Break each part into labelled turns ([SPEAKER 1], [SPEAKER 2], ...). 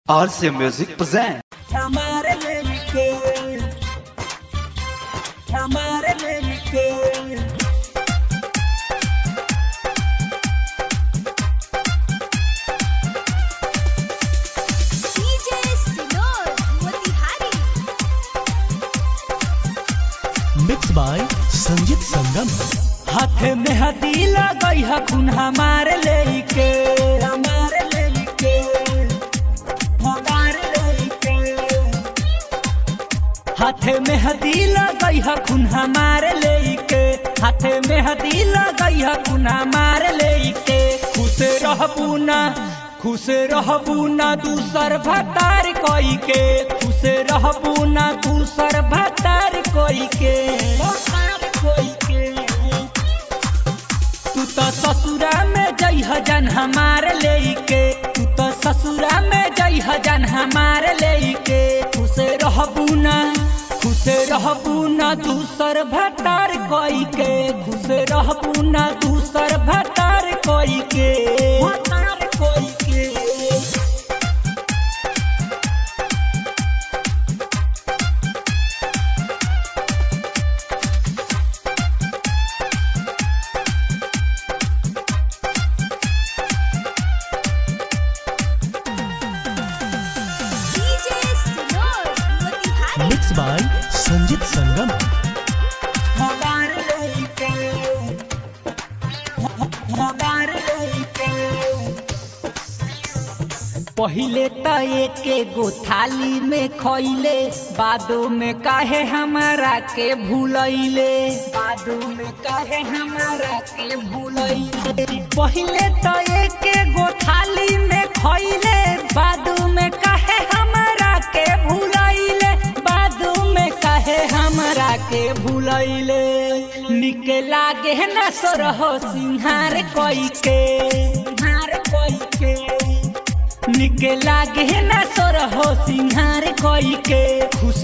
[SPEAKER 1] RC Music present.
[SPEAKER 2] Mixed by Sanjeet संगम।
[SPEAKER 3] हाथ में हदी लगई है खून हमारे लेके हमारे लेके हाथ में हदी लगई है खून हमारे लेके हाथ में हदी लगई है खून हमारे लेके खुश रहबू ना दूसर भतार कोई के खुश रहबू ना दूसर भतार कोई के तू तो ससुरा में जई हजन हमारे लेके तू तो ससुरा में जई हजन हमारे लेके खुश रहबू ना दूसर भतार कोई के खुश रहबू ना दूसर भतार कोई के भतार कोई के
[SPEAKER 2] Mixed by संजीत संगम।
[SPEAKER 3] पहिले तो एक गो थाली में खइले बादो में काहे हमारा के भूलैले बादो में काहे हमारा के भूलैले पहिले तो एक गो थाली में खइले बादो में काहे हमारा के भूलैले बादो में काहे हमारा के भूलैले निके लागे न सोरहो सिंहार कोई के निके लागे न सोरहो सिंहार कोई के खुश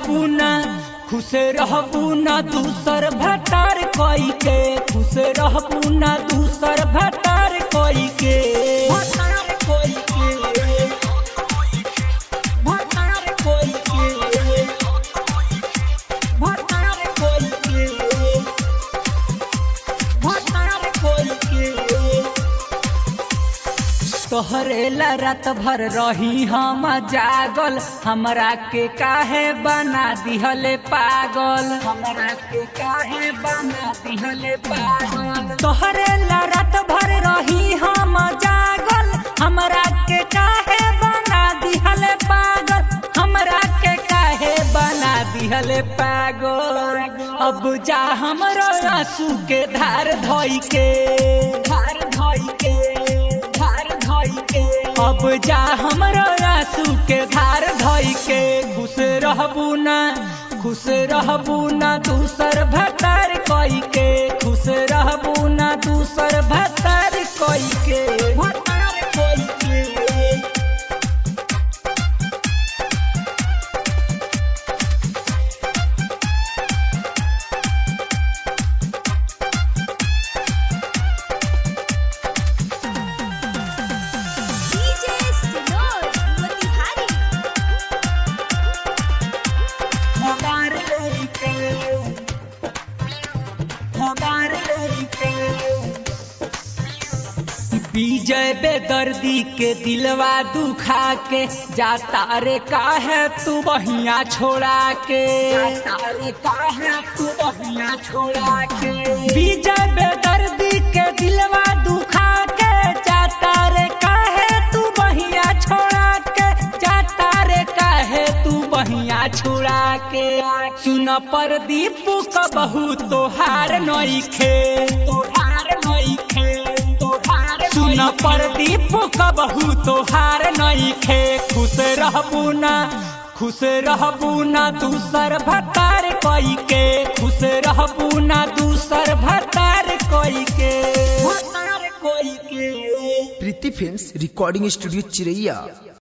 [SPEAKER 3] रहबू ना दूसर भतार कोई के खुश रहबू ना दूसर भतार कोई के भतार कोई के भतार कोई के भतार कोई के भतार कोई के तोहरे ला रात भर रही हम जागल हमरा के काहे बना दिहले पागल हमरा के काहे बना दिहले पागल तोहरे ला रात भर रही हम जागल हमरा के काहे बना दिहले पागल हमरा के काहे बना दिहले पागल अब जा हमरो आंसू के धार धोई के अब जा हमरो आंसू के धार धोई के खुश रहबू ना दूसर भतार कोई के खुश रहबू ना दूसर भतार कोई के भतार कोई के विजय बेदर्दी के दिलवा दुखा के जाता रे काहे तू बहिया छोड़ा के जाता रे काहे तू बहिया छोड़ा के विजय बेदर्दी के दिलवा दुखा के जाता रे काहे तू बहिया छोड़ा के जाता रे काहे तू बहिया छोड़ा के सुन प्रदीप का बहु तोहार नइखे सुन प्रदीप का बहु तोहार नइखे खुश रहबू ना दूसर भतार कोई के खुश रहबू ना दूसर भतार कोई के भतार कोई के।
[SPEAKER 4] प्रीति फिल्म्स रिकॉर्डिंग स्टूडियो चिरैया।